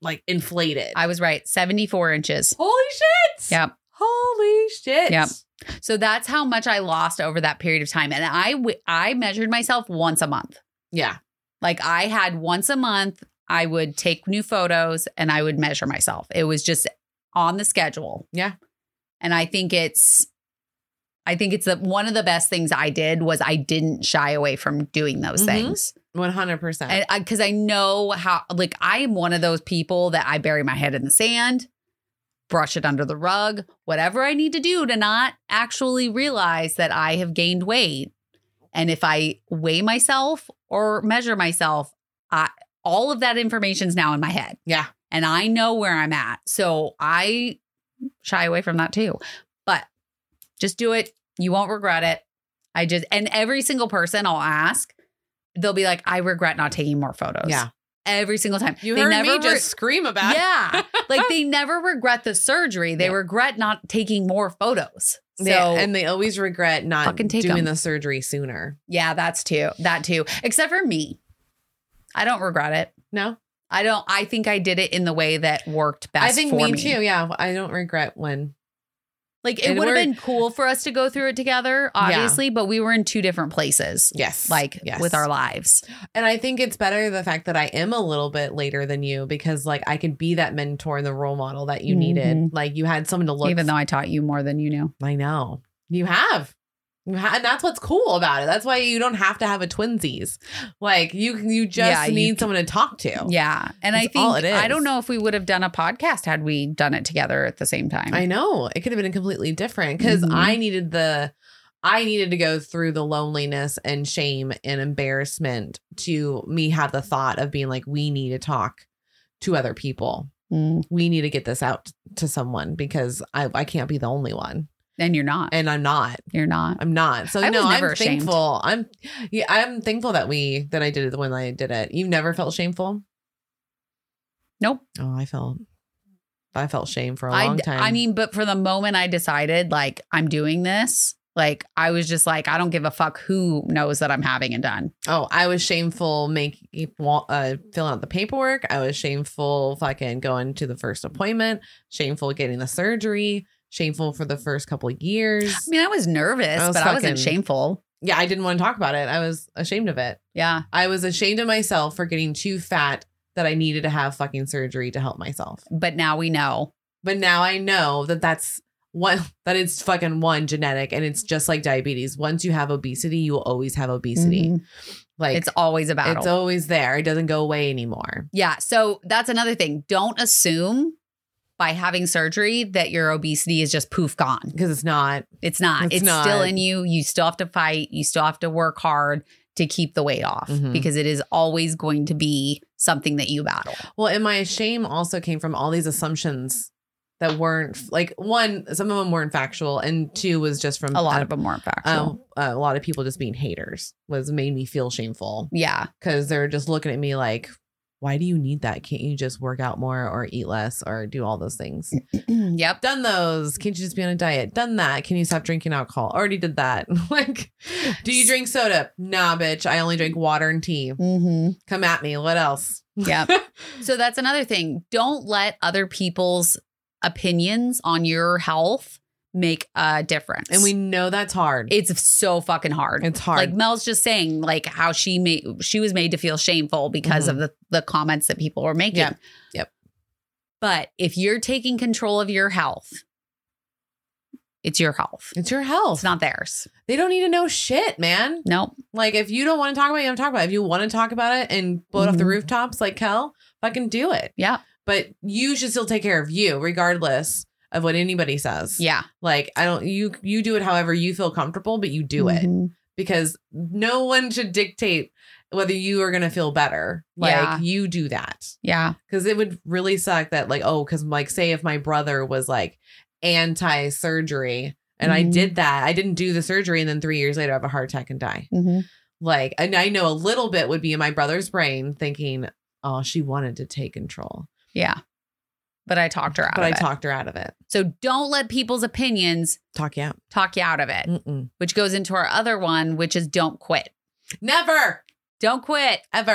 like inflated. I was right. 74 inches. Holy shit. Yep. Holy shit. Yep. So that's how much I lost over that period of time. And I measured myself once a month. Yeah. Like I had once a month, I would take new photos and I would measure myself. It was just on the schedule. Yeah. And I think it's one of the best things I did was I didn't shy away from doing those things. 100%. Because I know how, like, I am one of those people that I bury my head in the sand, brush it under the rug, whatever I need to do to not actually realize that I have gained weight. And if I weigh myself or measure myself, all of that information is now in my head. Yeah. And I know where I'm at. So I shy away from that too. But just do it. You won't regret it. And every single person I'll ask, they'll be like, I regret not taking more photos. Yeah. Every single time. You heard me just scream about it. Yeah. Like they never regret the surgery. They regret not taking more photos. So, and they always regret not doing the surgery sooner. Yeah, that too. Except for me. I don't regret it. No? I don't. I think I did it in the way that worked best for me. I think me too. Yeah. I don't regret when. Like it would have been cool for us to go through it together, obviously, but we were in two different places. Yes. With our lives. And I think it's better the fact that I am a little bit later than you because like I could be that mentor and the role model that you needed. Like you had someone to look. Even though I taught you more than you knew. I know. You have. And that's what's cool about it. That's why you don't have to have a twinsies. Like you just need someone to talk to. Yeah. And that's I think, I don't know if we would have done a podcast had we done it together at the same time. I know. It could have been completely different because I needed to go through the loneliness and shame and embarrassment to me have the thought of being like, we need to talk to other people. We need to get this out to someone because I can't be the only one. And you're not. And I'm not. You're not. I'm not. So I'm thankful. I'm thankful that I did it when I did it. You never felt shameful? Nope. Oh, I felt shame for a long time. I mean, but for the moment I decided like I'm doing this, like I was just like, I don't give a fuck who knows that I'm having it done. Oh, I was shameful filling out the paperwork. I was shameful fucking going to the first appointment, shameful getting the surgery. Shameful for the first couple of years. I mean, I was nervous, I wasn't shameful. Yeah, I didn't want to talk about it. I was ashamed of it. Yeah. I was ashamed of myself for getting too fat that I needed to have fucking surgery to help myself. But now we know. But now I know that it's fucking genetic and it's just like diabetes. Once you have obesity, you will always have obesity. Like it's always a battle. It's always there. It doesn't go away anymore. Yeah. So that's another thing. Don't assume by having surgery that your obesity is just poof gone. Because it's not. It's not. It's still in you. You still have to fight. You still have to work hard to keep the weight off because it is always going to be something that you battle. Well, and my shame also came from all these assumptions that weren't like one, some of them weren't factual, and two was just from a lot of them weren't factual. A lot of people just being haters made me feel shameful. Yeah. Because they're just looking at me like, why do you need that? Can't you just work out more or eat less or do all those things? Yep. Done those. Can't you just be on a diet? Done that. Can you stop drinking alcohol? Already did that. Like, do you drink soda? Nah, bitch. I only drink water and tea. Come at me. What else? Yep. So that's another thing. Don't let other people's opinions on your health make a difference. And we know that's hard. It's so fucking hard. It's hard. Like Mel's just saying like how she was made to feel shameful because of the comments that people were making. Yep. But if you're taking control of your health, it's your health. It's your health. It's not theirs. They don't need to know shit, man. Nope. Like if you don't want to talk about it, you don't talk about it. If you want to talk about it and blow it off the rooftops like Kel, fucking do it. Yeah. But you should still take care of you regardless of what anybody says. Yeah. Like you do it however you feel comfortable, but you do it because no one should dictate whether you are going to feel better. Like you do that. Yeah. Cause it would really suck that like, cause like say if my brother was like anti-surgery and I did that, I didn't do the surgery. And then 3 years later I have a heart attack and die. Like, and I know a little bit would be in my brother's brain thinking, oh, she wanted to take control. Yeah. But I talked her out of it. So don't let people's opinions talk you out of it, which goes into our other one, which is don't quit. Never. Don't quit. Ever.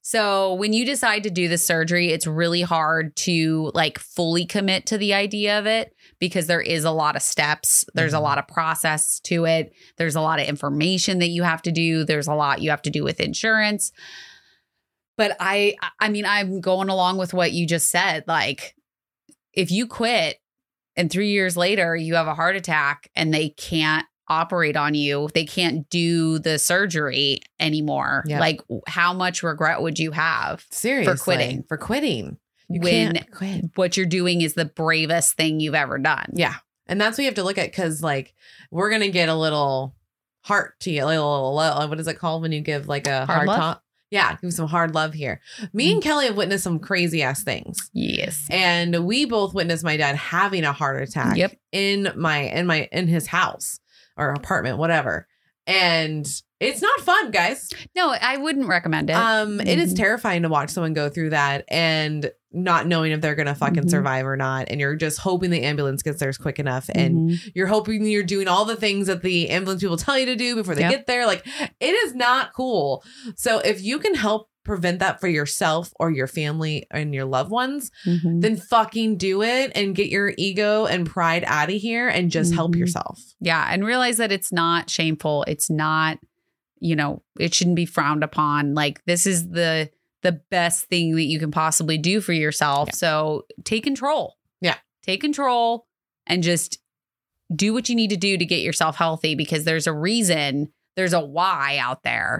So when you decide to do the surgery, it's really hard to like fully commit to the idea of it because there is a lot of steps. There's a lot of process to it. There's a lot of information that you have to do. There's a lot you have to do with insurance. But I mean, I'm going along with what you just said. Like, if you quit and 3 years later you have a heart attack and they can't operate on you, they can't do the surgery anymore. Yep. Like, how much regret would you have? Seriously, for quitting? You can't quit. What you're doing is the bravest thing you've ever done. Yeah. And that's what you have to look at, because like we're going to get a little heart to you, a little, what is it called when you give like a hard talk? Yeah, give some hard love here. Me and Kelly have witnessed some crazy ass things. Yes. And we both witnessed my dad having a heart attack in his house or apartment, whatever. And it's not fun, guys. No, I wouldn't recommend it. It is terrifying to watch someone go through that and not knowing if they're going to fucking survive or not. And you're just hoping the ambulance gets there quick enough. And you're hoping you're doing all the things that the ambulance people tell you to do before they get there. Like, it is not cool. So if you can help prevent that for yourself or your family and your loved ones, then fucking do it and get your ego and pride out of here and just help yourself. Yeah. And realize that it's not shameful. It's not, it shouldn't be frowned upon. Like, this is the best thing that you can possibly do for yourself. Yeah. So take control. Yeah. Take control and just do what you need to do to get yourself healthy, because there's a reason, there's a why out there.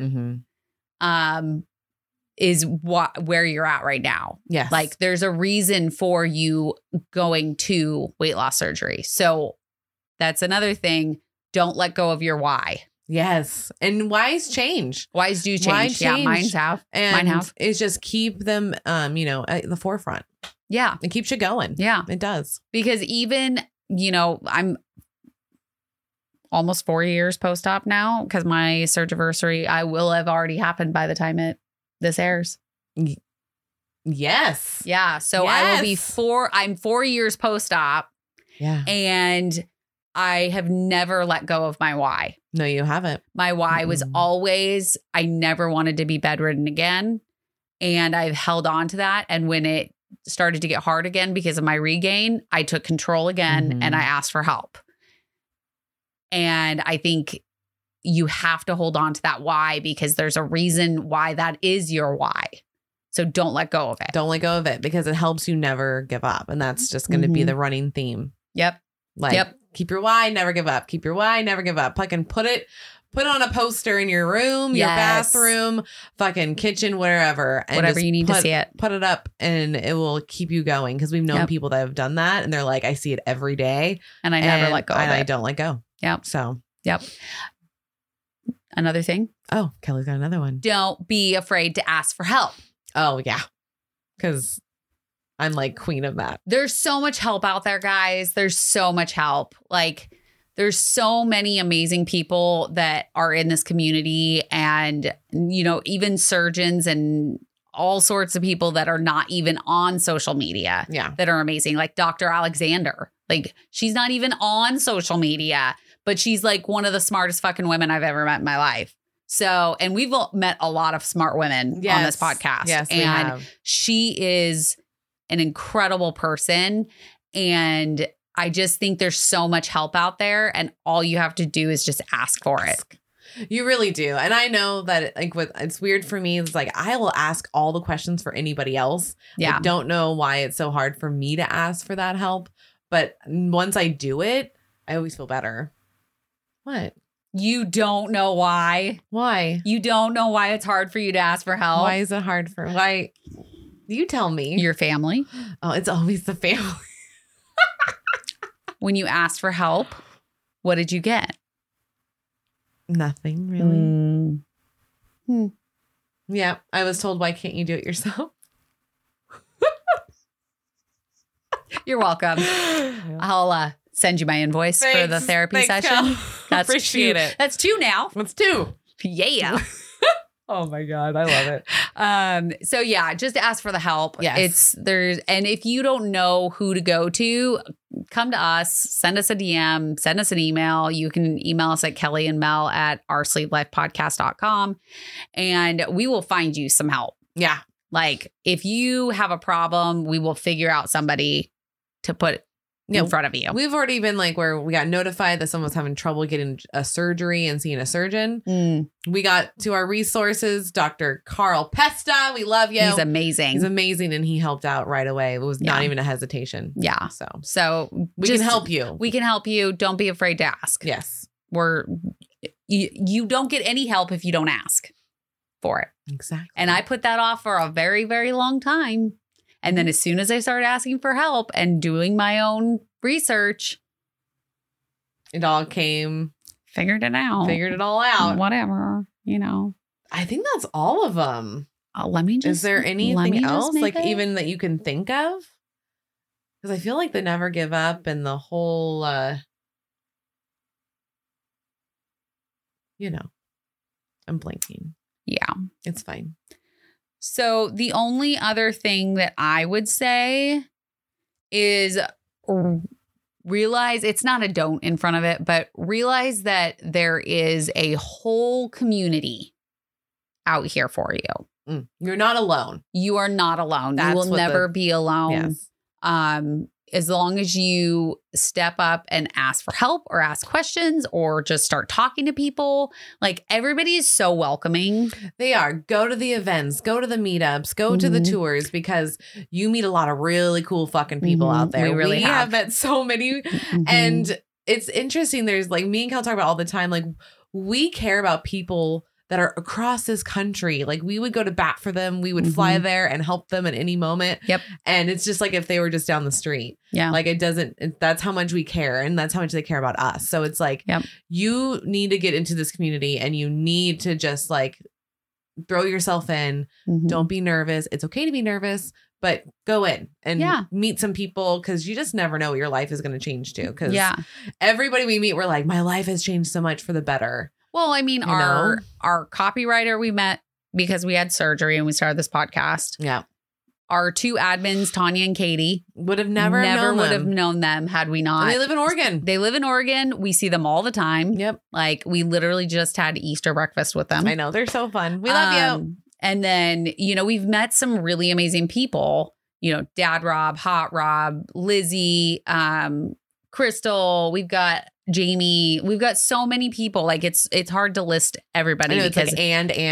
Is where you're at right now. Yes. Like, there's a reason for you going to weight loss surgery. So that's another thing. Don't let go of your why. Yes. And whys change. Whys do change. Yeah, mine have. And mine have. It's just keep them, at the forefront. Yeah. It keeps you going. Yeah. It does. Because even, I'm almost 4 years post-op now, because my surgiversary, I will have already happened by the time this airs. Yes. Yeah. So I will be I'm 4 years post-op. Yeah. And I have never let go of my why. No, you haven't. My why was always, I never wanted to be bedridden again. And I've held on to that. And when it started to get hard again because of my regain, I took control again and I asked for help. And I think you have to hold on to that why, because there's a reason why that is your why. So don't let go of it. Don't let go of it, because it helps you never give up. And that's just going to be the running theme. Yep. Keep your why, never give up. Keep your why, never give up. Fucking put on a poster in your room, your bathroom, fucking kitchen, wherever. And whatever you need to see it. Put it up and it will keep you going. Because we've known people that have done that and they're like, I see it every day. And I never let go of it. And I don't let go. Yep. So. Yep. Another thing. Oh, Kelly's got another one. Don't be afraid to ask for help. Oh, yeah. Because I'm like queen of that. There's so much help out there, guys. There's so much help. Like, there's so many amazing people that are in this community, and, even surgeons and all sorts of people that are not even on social media that are amazing. Like Dr. Alexander. Like, she's not even on social media, but she's like one of the smartest fucking women I've ever met in my life. So, and we've met a lot of smart women on this podcast. Yes, and we have. She is an incredible person. And I just think there's so much help out there, and all you have to do is just ask for it. You really do. And I know that it's weird for me. It's like, I will ask all the questions for anybody else. Yeah. I don't know why it's so hard for me to ask for that help. But once I do it, I always feel better. What? You don't know why? Why? You don't know why it's hard for you to ask for help? Why is it hard why? You tell me. Your family. Oh, it's always the family. When you asked for help, what did you get? Nothing, really. Yeah, I was told, why can't you do it yourself? You're welcome. I'll send you my invoice for the therapy session. That's appreciate it. That's 2 now. That's 2. Yeah. Oh my God, I love it. So yeah, just ask for the help. Yes. And if you don't know who to go to, come to us, send us a DM, send us an email. You can email us at kellyandmel@oursleeplifepodcast.com, and we will find you some help. Yeah. Like if you have a problem, we will figure out somebody to put in front of you. We've already been like where we got notified that someone was having trouble getting a surgery and seeing a surgeon. We got to our resources, Dr. Carl Pesta. We love you. He's amazing. He's amazing. And he helped out right away. It was not even a hesitation. Yeah. So we can help you. We can help you. Don't be afraid to ask. Yes. You don't get any help if you don't ask for it. Exactly. And I put that off for a very, very long time. And then as soon as I started asking for help and doing my own research, it all came. Figured it all out. Whatever, I think that's all of them. Let me just. Is there anything else like even that you can think of? Because I feel like the never give up and the whole, I'm blanking. Yeah. It's fine. So the only other thing that I would say is realize it's not a don't in front of it, but realize that there is a whole community out here for you. You're not alone. You are not alone. You will never be alone. Yes. As long as you step up and ask for help or ask questions or just start talking to people, like everybody is so welcoming. They are. Go to the events, go to the meetups, go to the tours because you meet a lot of really cool fucking people out there. We really have met so many. And it's interesting. There's like me and Cal talk about all the time. Like we care about people that are across this country. Like we would go to bat for them. We would fly there and help them at any moment. Yep. And it's just like if they were just down the street. Yeah. Like that's how much we care. And that's how much they care about us. So it's like, you need to get into this community and you need to just like throw yourself in. Don't be nervous. It's okay to be nervous, but go in and meet some people because you just never know what your life is going to change to. Because everybody we meet, we're like, my life has changed so much for the better. Well, I mean, our copywriter we met because we had surgery and we started this podcast. Yeah. Our two admins, Tanya and Katie, would have never would have known them had we not. And they live in Oregon. They live in Oregon. We see them all the time. Yep. Like we literally just had Easter breakfast with them. I know. They're so fun. We love you. And then, we've met some really amazing people, Dad Rob, Hot Rob, Lizzie, Crystal. We've got Jamie. We've got so many people. Like it's hard to list everybody because it's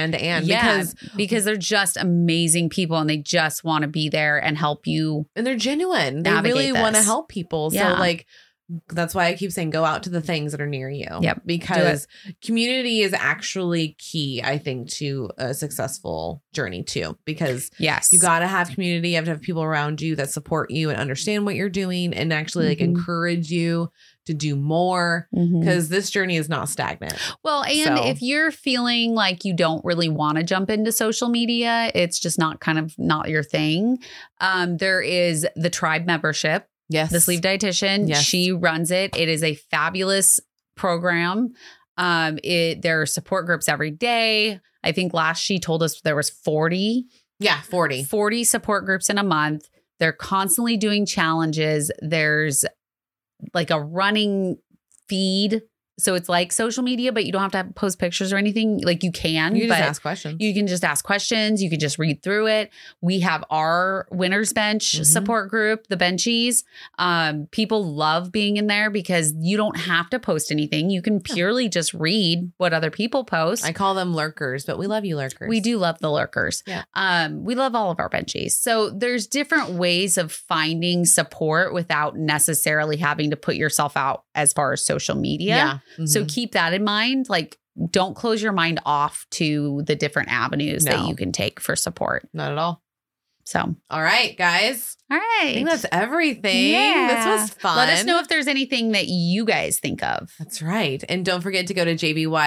like because they're just amazing people and they just want to be there and help you. And they're genuine. They really want to help people. So like that's why I keep saying go out to the things that are near you. Yep. Because community is actually key, I think, to a successful journey too. Because you got to have community. You have to have people around you that support you and understand what you're doing and actually like encourage you to do more because this journey is not stagnant. Well, and if you're feeling like you don't really want to jump into social media, it's just not your thing. There is the Tribe membership. Yes. The Sleeve Dietitian. Yes. She runs it. It is a fabulous program. There are support groups every day. I think last she told us there was 40. Yeah, 40. 40 support groups in a month. They're constantly doing challenges. There's like a running feed. So it's like social media, but you don't have to post pictures or anything. Like you can. You just ask questions. You can just ask questions. You can just read through it. We have our Winner's Bench support group, the Benchies. People love being in there because you don't have to post anything. You can purely just read what other people post. I call them lurkers, but we love you lurkers. We do love the lurkers. Yeah. We love all of our Benchies. So there's different ways of finding support without necessarily having to put yourself out as far as social media. Yeah. So keep that in mind. Like, don't close your mind off to the different avenues that you can take for support. Not at all. So, all right, guys. All right. I think that's everything. Yeah. This was fun. Let us know if there's anything that you guys think of. That's right. And don't forget to go to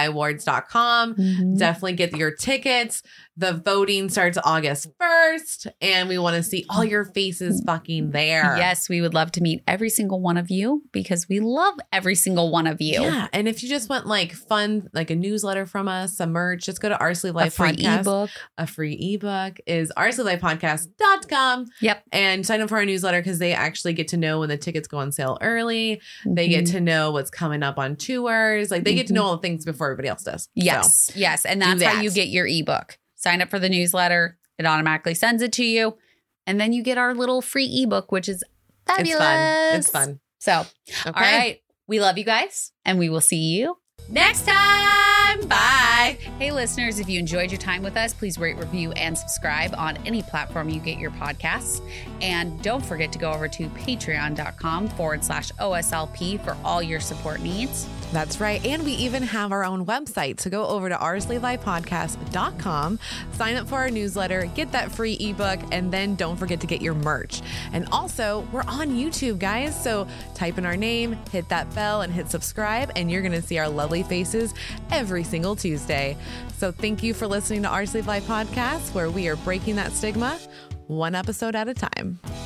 jbyawards.com. Definitely get your tickets. The voting starts August 1st. And we want to see all your faces fucking there. Yes, we would love to meet every single one of you because we love every single one of you. Yeah. And if you just want like fun, like a newsletter from us, some merch, just go to Our Sleeve Life Podcast. A free ebook is oursleevelifepodcast.com. Yep. And sign up for our newsletter because they actually get to know when the tickets go on sale early. They get to know what's coming up on tours. Like they get to know all the things before everybody else does. Yes. So, yes. And that's how you get your ebook. Sign up for the newsletter. It automatically sends it to you. And then you get our little free ebook, which is fabulous. It's fun. So, all right. We love you guys, and we will see you next time. Bye. Hey, listeners, if you enjoyed your time with us, please rate, review, and subscribe on any platform you get your podcasts. And don't forget to go over to patreon.com/OSLP for all your support needs. That's right. And we even have our own website. So go over to ourslivepodcast.com, sign up for our newsletter, get that free ebook, and then don't forget to get your merch. And also, we're on YouTube, guys. So type in our name, hit that bell, and hit subscribe, and you're going to see our lovely faces every single Tuesday. So thank you for listening to Our Sleeve Life Podcast, where we are breaking that stigma one episode at a time.